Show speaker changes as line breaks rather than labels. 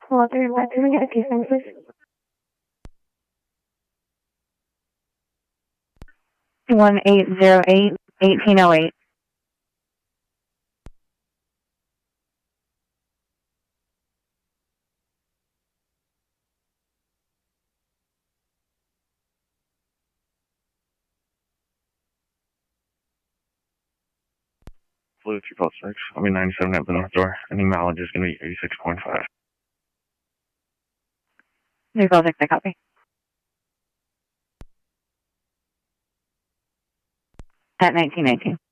Walter, what do we get a case please? 1808-1808.
Blue 3 I mean 97 at the north door. Any mileage is going to be 86.5.
346, I copy. At 1918.